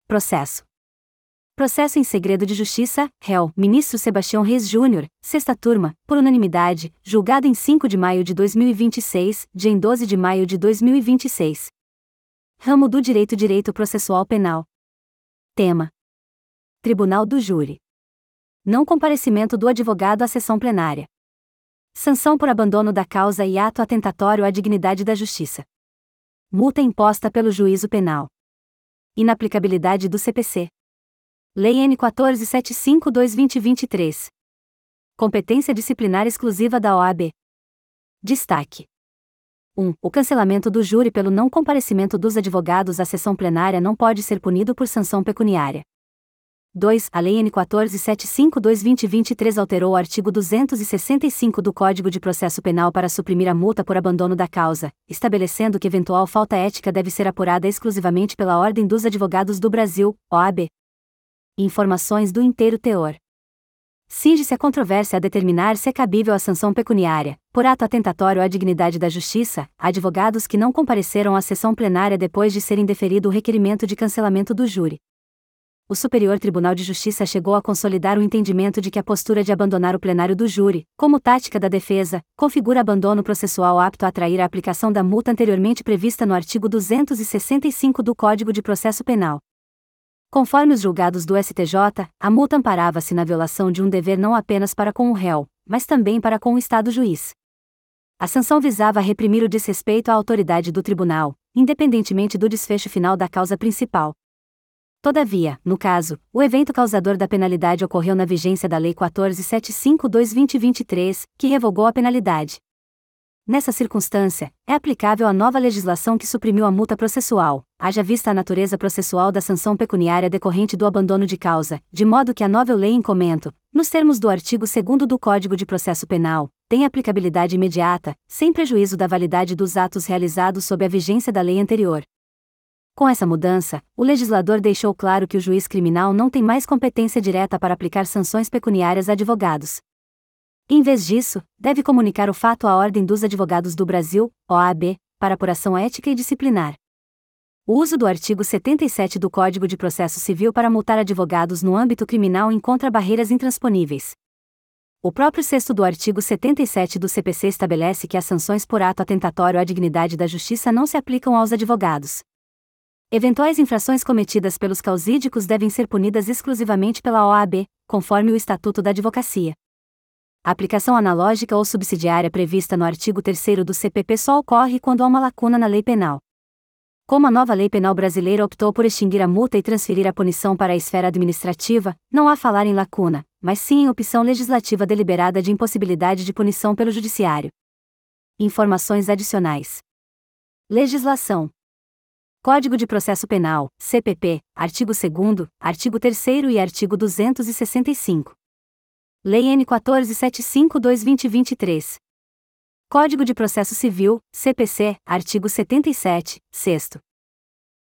Processo. Processo em segredo de justiça, réu, ministro Sebastião Reis Júnior, sexta turma, por unanimidade, julgado em 5 de maio de 2026, dia em 12 de maio de 2026. Ramo do Direito Processual Penal. Tema: Tribunal do Júri. Não comparecimento do advogado à sessão plenária. Sanção por abandono da causa e ato atentatório à dignidade da justiça. Multa imposta pelo juízo penal. Inaplicabilidade do CPC. Lei N 14.752/2023. Competência disciplinar exclusiva da OAB. Destaque: 1. O cancelamento do júri pelo não comparecimento dos advogados à sessão plenária não pode ser punido por sanção pecuniária. 2. A Lei N 14.752/2023 alterou o artigo 265 do Código de Processo Penal para suprimir a multa por abandono da causa, estabelecendo que eventual falta ética deve ser apurada exclusivamente pela Ordem dos Advogados do Brasil, OAB. Informações do inteiro teor. Cinge-se a controvérsia a determinar se é cabível a sanção pecuniária, por ato atentatório à dignidade da justiça, a advogados que não compareceram à sessão plenária depois de serem deferido o requerimento de cancelamento do júri. O Superior Tribunal de Justiça chegou a consolidar o entendimento de que a postura de abandonar o plenário do júri, como tática da defesa, configura abandono processual apto a atrair a aplicação da multa anteriormente prevista no artigo 265 do Código de Processo Penal. Conforme os julgados do STJ, a multa amparava-se na violação de um dever não apenas para com o réu, mas também para com o Estado juiz. A sanção visava reprimir o desrespeito à autoridade do tribunal, independentemente do desfecho final da causa principal. Todavia, no caso, o evento causador da penalidade ocorreu na vigência da Lei 14.752/2023, que revogou a penalidade. Nessa circunstância, é aplicável a nova legislação que suprimiu a multa processual, haja vista a natureza processual da sanção pecuniária decorrente do abandono de causa, de modo que a nova lei em comento, nos termos do artigo 2º do Código de Processo Penal, tem aplicabilidade imediata, sem prejuízo da validade dos atos realizados sob a vigência da lei anterior. Com essa mudança, o legislador deixou claro que o juiz criminal não tem mais competência direta para aplicar sanções pecuniárias a advogados. Em vez disso, deve comunicar o fato à Ordem dos Advogados do Brasil, OAB, para apuração ética e disciplinar. O uso do artigo 77 do Código de Processo Civil para multar advogados no âmbito criminal encontra barreiras intransponíveis. O próprio 6º do artigo 77 do CPC estabelece que as sanções por ato atentatório à dignidade da justiça não se aplicam aos advogados. Eventuais infrações cometidas pelos causídicos devem ser punidas exclusivamente pela OAB, conforme o Estatuto da Advocacia. A aplicação analógica ou subsidiária prevista no artigo 3º do CPP só ocorre quando há uma lacuna na lei penal. Como a nova lei penal brasileira optou por extinguir a multa e transferir a punição para a esfera administrativa, não há falar em lacuna, mas sim em opção legislativa deliberada de impossibilidade de punição pelo Judiciário. Informações adicionais. Legislação. Código de Processo Penal, CPP, artigo 2º, artigo 3º e artigo 265. Lei N 14.752/2023. Código de Processo Civil, CPC, artigo 77, 6º.